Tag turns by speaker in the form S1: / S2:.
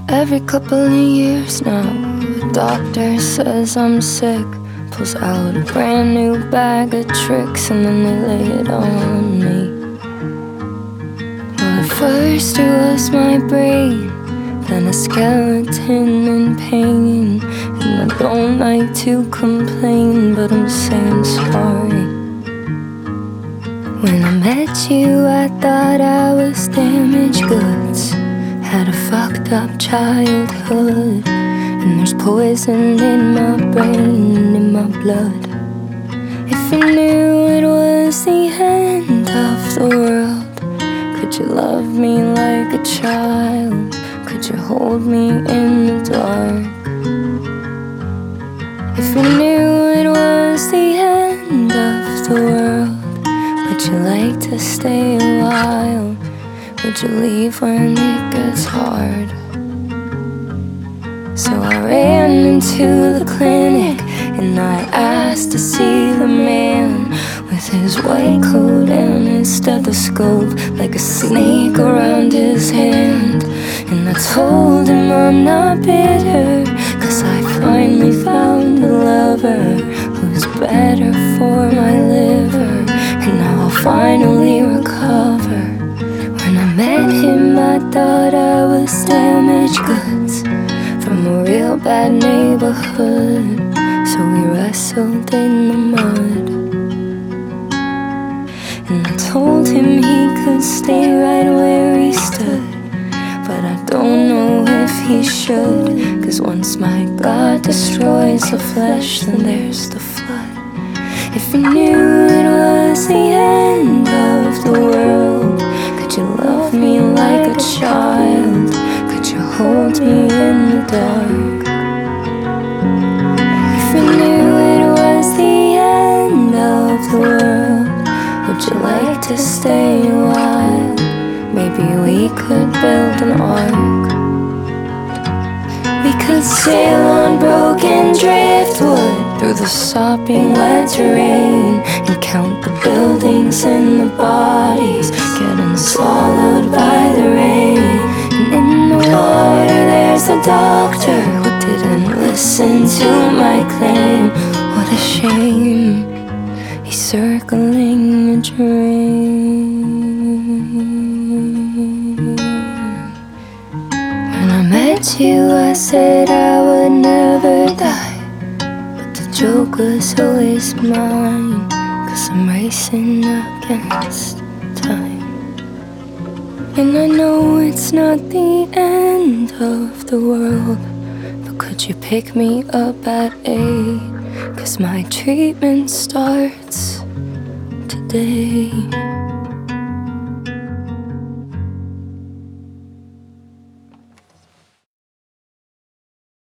S1: Every couple of years now, the doctor says I'm sick. Pulls out a brand new bag of tricks and then they lay it on me. Well, at first it was my brain, then a skeleton in pain. And I don't like to complain, but I'm saying sorry. When I met you, I thought I was damaged goods. Had a fucked up childhood, and there's poison in my brain and in my blood. If you knew it was the end of the world, could you love me like a child? Could you hold me in the dark? If you knew it was the end of the world, would you like to stay a while? Would you leave when it gets hard? So I ran into the clinic and I asked to see the man with his white coat and his stethoscope, like a snake around his hand. And I told him I'm not bitter, 'cause I finally found a lover who's better for my liver, and now I'll finally recover. When I met him, I thought I was damaged goods from a real bad neighborhood. So we wrestled in the mud, and I told him he could stay right where he stood, but I don't know if he should, 'cause once my God destroys the flesh, then there's the flood. If you knew it was the end of the world, could you love me like a child? Could you hold me in the dark? If you knew it was the end of the world, would you like to stay a while? Maybe we could build an ark. We could sail on broken driftwood through the sopping wet terrain, and count the buildings and the bodies getting swallowed by the rain. And in the water there's a doctor who didn't listen to my claim. What a shame, he's circling a drain. When I met you, I said I would never die, but the joke was always mine, 'cause I'm racing against time. And I know it's not the end of the world, but could you pick me up at 8? 'Cause my treatment starts today.